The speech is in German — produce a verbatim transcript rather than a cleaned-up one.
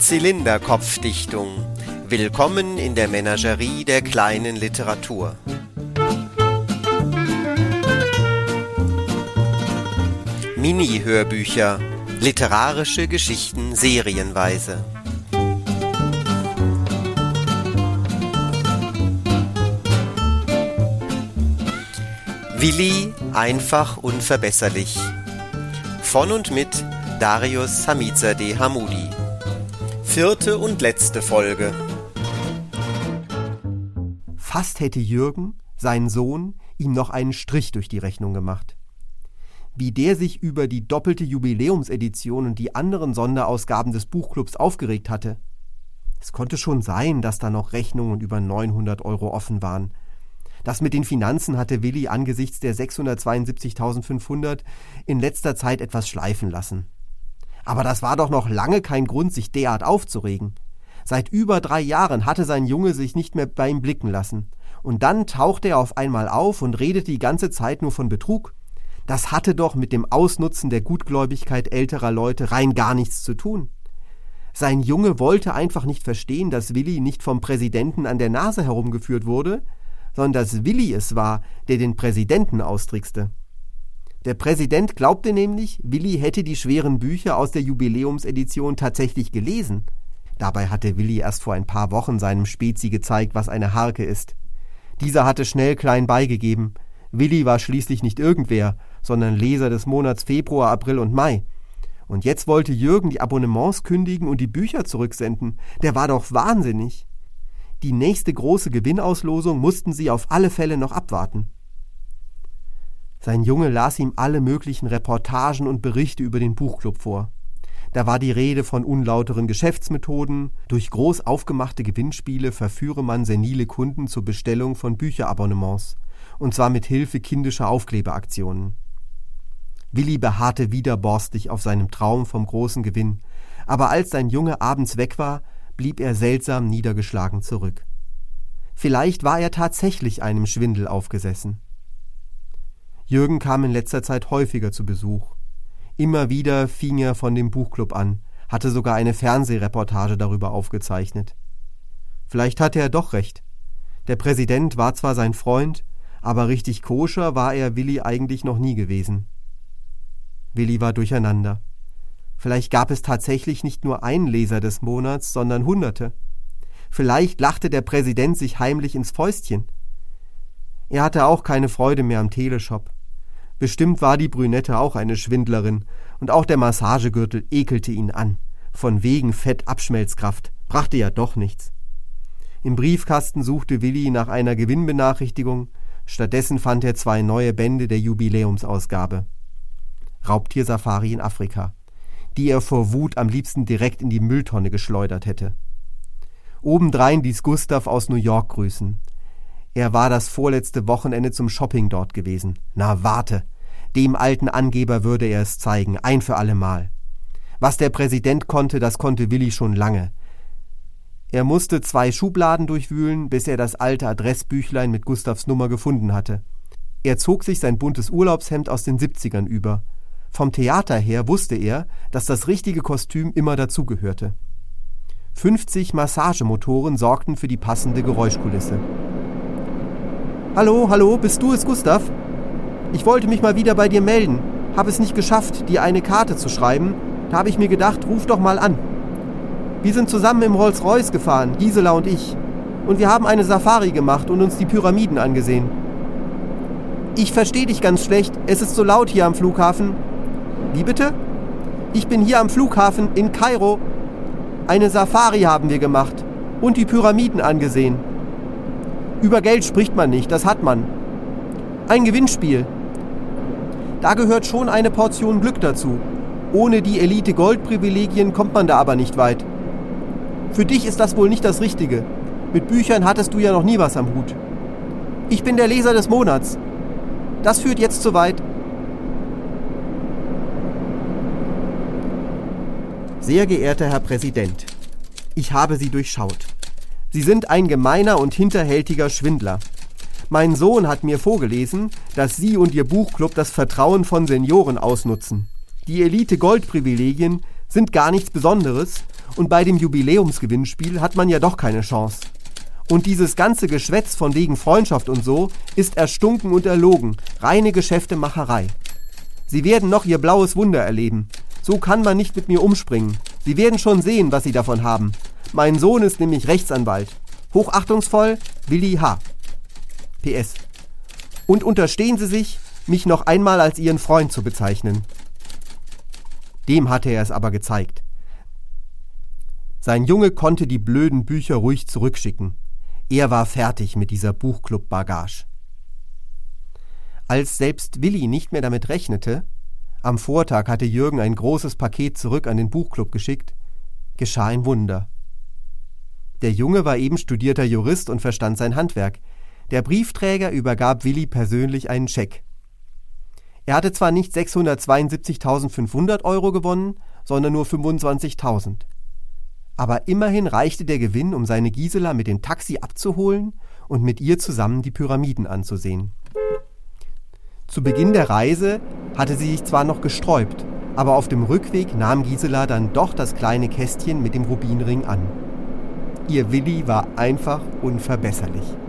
Zylinderkopfdichtung. Willkommen in der Menagerie der kleinen Literatur. Mini-Hörbücher. Literarische Geschichten serienweise. Willi, einfach unverbesserlich. Von und mit Darius Hamizadeh Hammoudi. Vierte und letzte Folge. Fast hätte Jürgen, sein Sohn, ihm noch einen Strich durch die Rechnung gemacht. Wie der sich über die doppelte Jubiläumsedition und die anderen Sonderausgaben des Buchclubs aufgeregt hatte. Es konnte schon sein, dass da noch Rechnungen über neunhundert Euro offen waren. Das mit den Finanzen hatte Willi angesichts der sechshundertzweiundsiebzigtausendfünfhundert in letzter Zeit etwas schleifen lassen. Aber das war doch noch lange kein Grund, sich derart aufzuregen. Seit über drei Jahren hatte sein Junge sich nicht mehr bei ihm blicken lassen. Und dann tauchte er auf einmal auf und redete die ganze Zeit nur von Betrug. Das hatte doch mit dem Ausnutzen der Gutgläubigkeit älterer Leute rein gar nichts zu tun. Sein Junge wollte einfach nicht verstehen, dass Willi nicht vom Präsidenten an der Nase herumgeführt wurde, sondern dass Willi es war, der den Präsidenten austrickste. Der Präsident glaubte nämlich, Willi hätte die schweren Bücher aus der Jubiläumsedition tatsächlich gelesen. Dabei hatte Willi erst vor ein paar Wochen seinem Spezi gezeigt, was eine Harke ist. Dieser hatte schnell klein beigegeben. Willi war schließlich nicht irgendwer, sondern Leser des Monats Februar, April und Mai. Und jetzt wollte Jürgen die Abonnements kündigen und die Bücher zurücksenden. Der war doch wahnsinnig. Die nächste große Gewinnauslosung mussten sie auf alle Fälle noch abwarten. Sein Junge las ihm alle möglichen Reportagen und Berichte über den Buchclub vor. Da war die Rede von unlauteren Geschäftsmethoden. Durch groß aufgemachte Gewinnspiele verführe man senile Kunden zur Bestellung von Bücherabonnements. Und zwar mit Hilfe kindischer Aufklebeaktionen. Willi beharrte widerborstig auf seinem Traum vom großen Gewinn. Aber als sein Junge abends weg war, blieb er seltsam niedergeschlagen zurück. Vielleicht war er tatsächlich einem Schwindel aufgesessen. Jürgen kam in letzter Zeit häufiger zu Besuch. Immer wieder fing er von dem Buchclub an, hatte sogar eine Fernsehreportage darüber aufgezeichnet. Vielleicht hatte er doch recht. Der Präsident war zwar sein Freund, aber richtig koscher war er Willi eigentlich noch nie gewesen. Willi war durcheinander. Vielleicht gab es tatsächlich nicht nur einen Leser des Monats, sondern Hunderte. Vielleicht lachte der Präsident sich heimlich ins Fäustchen. Er hatte auch keine Freude mehr am Teleshop. Bestimmt war die Brünette auch eine Schwindlerin, und auch der Massagegürtel ekelte ihn an. Von wegen Fettabschmelzkraft, brachte ja doch nichts. Im Briefkasten suchte Willi nach einer Gewinnbenachrichtigung, stattdessen fand er zwei neue Bände der Jubiläumsausgabe. Raubtiersafari in Afrika, die er vor Wut am liebsten direkt in die Mülltonne geschleudert hätte. Obendrein ließ Gustav aus New York grüßen. Er war das vorletzte Wochenende zum Shopping dort gewesen. Na warte, dem alten Angeber würde er es zeigen, ein für allemal. Was der Präsident konnte, das konnte Willi schon lange. Er musste zwei Schubladen durchwühlen, bis er das alte Adressbüchlein mit Gustavs Nummer gefunden hatte. Er zog sich sein buntes Urlaubshemd aus den siebzigern über. Vom Theater her wusste er, dass das richtige Kostüm immer dazugehörte. fünfzig Massagemotoren sorgten für die passende Geräuschkulisse. »Hallo, hallo, bist du es, Gustav? Ich wollte mich mal wieder bei dir melden. Hab es nicht geschafft, dir eine Karte zu schreiben. Da habe ich mir gedacht, ruf doch mal an. Wir sind zusammen im Rolls-Royce gefahren, Gisela und ich. Und wir haben eine Safari gemacht und uns die Pyramiden angesehen. Ich verstehe dich ganz schlecht, es ist so laut hier am Flughafen. Wie bitte? Ich bin hier am Flughafen in Kairo. Eine Safari haben wir gemacht und die Pyramiden angesehen. Über Geld spricht man nicht, das hat man. Ein Gewinnspiel. Da gehört schon eine Portion Glück dazu. Ohne die Elite-Gold-Privilegien kommt man da aber nicht weit. Für dich ist das wohl nicht das Richtige. Mit Büchern hattest du ja noch nie was am Hut. Ich bin der Leser des Monats. Das führt jetzt zu weit. Sehr geehrter Herr Präsident, ich habe Sie durchschaut. Sie sind ein gemeiner und hinterhältiger Schwindler. Mein Sohn hat mir vorgelesen, dass Sie und Ihr Buchclub das Vertrauen von Senioren ausnutzen. Die Elite-Gold-Privilegien sind gar nichts Besonderes und bei dem Jubiläumsgewinnspiel hat man ja doch keine Chance. Und dieses ganze Geschwätz von wegen Freundschaft und so ist erstunken und erlogen, reine Geschäftemacherei. Sie werden noch ihr blaues Wunder erleben. So kann man nicht mit mir umspringen. Sie werden schon sehen, was Sie davon haben. Mein Sohn ist nämlich Rechtsanwalt. Hochachtungsvoll, Willi H. P S. Und unterstehen Sie sich, mich noch einmal als Ihren Freund zu bezeichnen. Dem hatte er es aber gezeigt. Sein Junge konnte die blöden Bücher ruhig zurückschicken. Er war fertig mit dieser Buchclub-Bagage. Als selbst Willi nicht mehr damit rechnete, am Vortag hatte Jürgen ein großes Paket zurück an den Buchclub geschickt, geschah ein Wunder. Der Junge war eben studierter Jurist und verstand sein Handwerk. Der Briefträger übergab Willi persönlich einen Scheck. Er hatte zwar nicht sechshundertzweiundsiebzigtausendfünfhundert Euro gewonnen, sondern nur fünfundzwanzigtausend. Aber immerhin reichte der Gewinn, um seine Gisela mit dem Taxi abzuholen und mit ihr zusammen die Pyramiden anzusehen. Zu Beginn der Reise hatte sie sich zwar noch gesträubt, aber auf dem Rückweg nahm Gisela dann doch das kleine Kästchen mit dem Rubinring an. Ihr Willi war einfach unverbesserlich.